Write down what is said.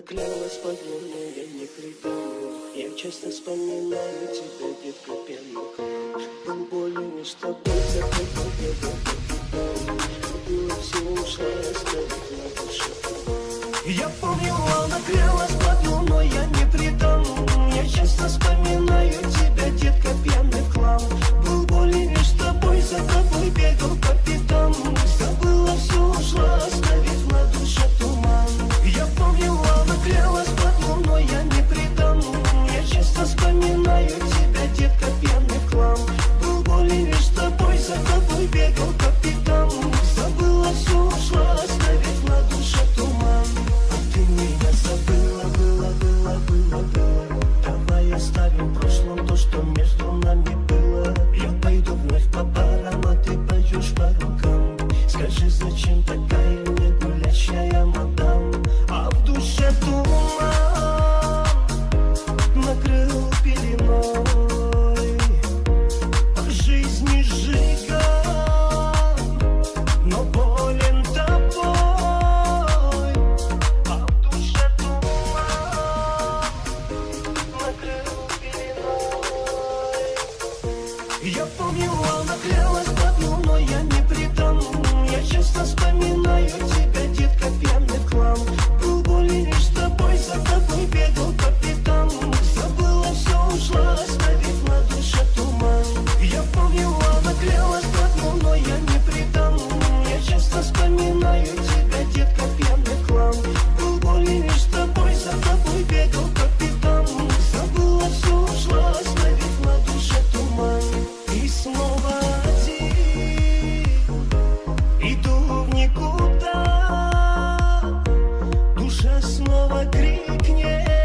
Клялась подводно, я не предану. Я часто вспоминаю тебя, детка, пьяных. Был болен с тобой, за тобой бегал по пятам. Было все ушло, оставив на душе. Я помню, она клялась под луной, я не предану. Я часто вспоминаю тебя, детка, пьяный в хлам. Был болен с тобой, за тобой бегал по пятам. Забыла, все ушло, оставив на душе туман. Я помню, она клялась под луной, я не предану. Я часто вспоминаю тебя, детка, пьяный в хлам. Был болен с тобой, за тобой бегал по пятам. Забыла, все ушло, оставив на душе туман. А ты меня забыла, было. Давай оставим в прошлом то, что между нами было. Я пойду вновь по барам, а ты пойдешь по рукам. Скажи, зачем такая мне гулящая мадам? А в душе туман накрыл пеленой. По жизни жиган, но болен тобой. А в душе туман накрыл пеленой. Я помню, она клялась под луной, я не предану. Я часто вспоминаю тебя, детка, пьяный в хлам. Был болен с тобой, за тобой бегал по пятам. Забыла, все ушла, оставив на душе туман. Я помню, она клялась под луной, я не предану. Я часто вспоминаю тебя, детка, пьяный в хлам. Был болен с тобой, за тобой бегал по пятам. Забыла, все ушла, оставив на душе туман. И снова один иду в никуда. Душа снова крикнет.